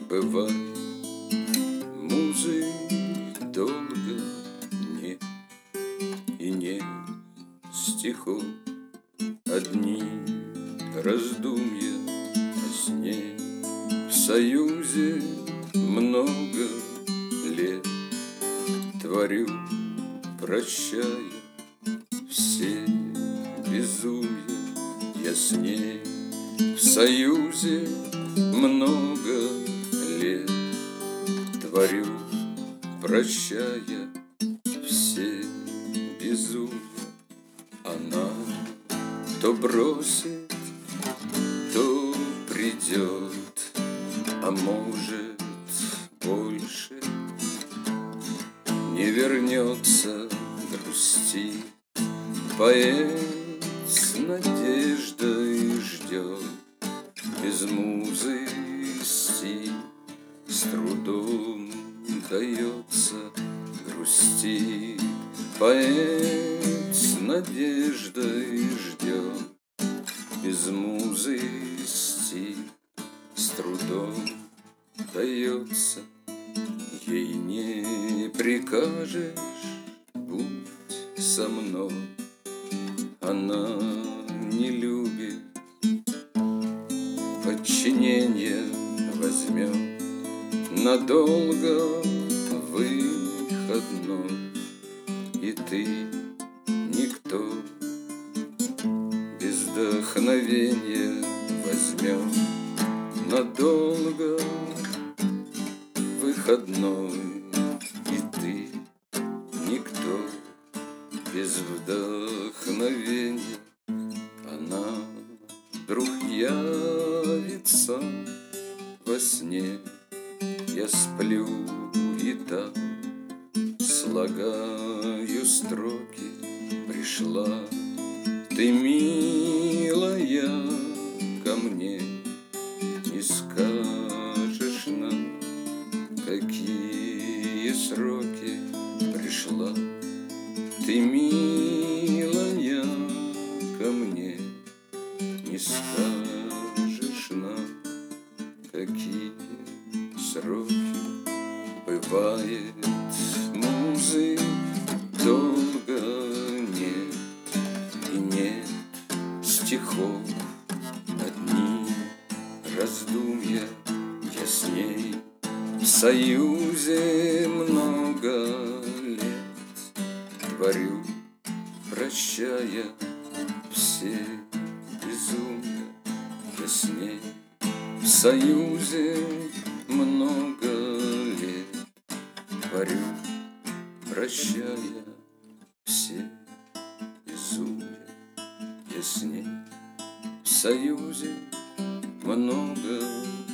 бывает, музы долго нет, и нет стихов, одни раздумья о сне. В союзе много лет творю, прощая все безумья я с ней. В союзе много лет творю, прощая все безумья. Она то бросит, то придет, а может больше не вернется. Грустит поэт с надеждой ждет, без музы стих с трудом дается. Грустит поэт с надеждой ждет, без музы стих с трудом дается. Ей не прикажешь, будь со мной, она не любит подчинение, возьмет надолго выходной. И ты никто, без вдохновения, возьмет надолго выходной. И ты никто, без вдохновения. Она вдруг явится во сне. Я сплю и там слагаю строки. Пришла ты, милая, ко мне, не скажешь нам, какие сроки. Пришла ты, милая, ко мне, не скажешь нам, какие сроки. Бывает, музы долго нет, и нет стихов, одни раздумья я с ней. В союзе много лет творю, прощая все безумия я с ней. В союзе много лет творю, прощая все безумия я с ней. В союзе много